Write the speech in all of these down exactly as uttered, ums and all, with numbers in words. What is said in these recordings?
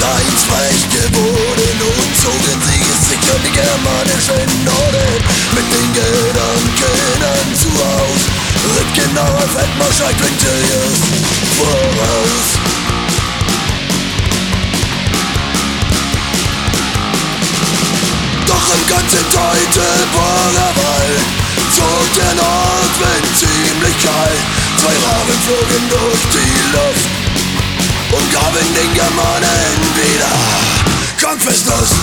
einst frech geworden und zogen sie es sicher die germanischen Norden mit den Gedanken an zu Haus. Ritt genau auf Feldmarschall Quintilius voraus. Doch im ganzen Teutoburger Wald zog der Nordwind ziemlich kalt. Zwei Raben flogen durch die Luft und gaben den Germanen wieder Kampfeslust.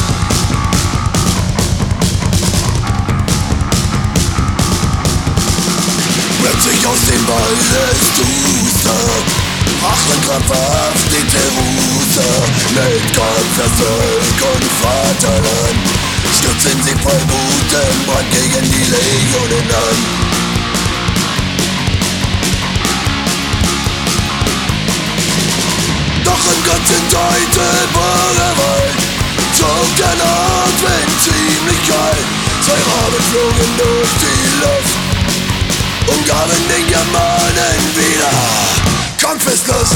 Plötzlich aus dem Waldesduster brachen krampfhaft die Teruser mit Kampf für Volk und Vaterland. Stürzen sie voll gutem Brand gegen die Legionen an. Doch im ganzen Teutoburger Wald zog der Nordwind ziemlich kalt. Zwei Raben flogen durch die Luft und gaben den Germanen wieder Kampfeslust.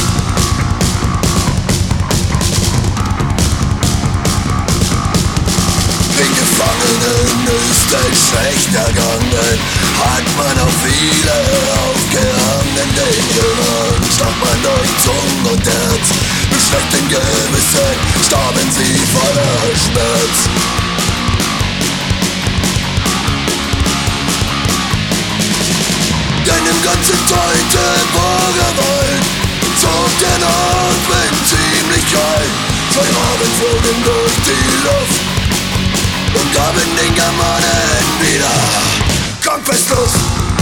Den Gefangenen ist es schlecht ergangen, hat man auf viele aufgehangen. Den Jüngern stach man durch Zunge und Herz, mit schlechtem Gewissen starben sie voller Schmerz. Denn im ganzen Teutoburger Wald zog der Nordwind ziemlich kalt. Zwei Raben flogen durch die Luft und gaben den Germanen wieder Kampfeslust.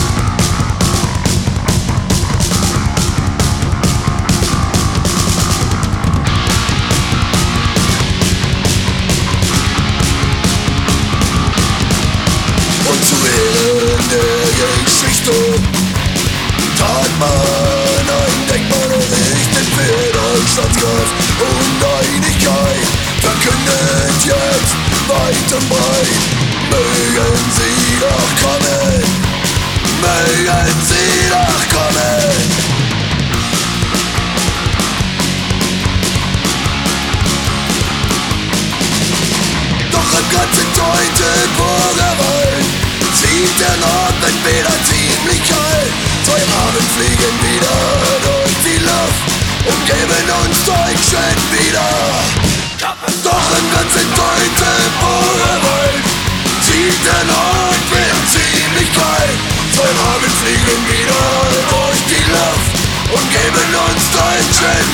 Und zu Ehren der Geschichte tat man ein Denkmal errichtet für Deutschlands Kraft und Einigkeit, verkündet jetzt weit und breit. Mögen sie doch kommen, mögen sie doch kommen. Doch im ganzen Teutoburger Wald zieht der Nordwind wieder ziemlich kalt. Zwei Raben fliegen wieder durch die Luft und geben uns Deutschen wieder. Doch im ganzen Teutoburger Wald zieht der Nordwind ziemlich kalt. Zwei Raben fliegen wieder durch die Luft und geben uns Deutschen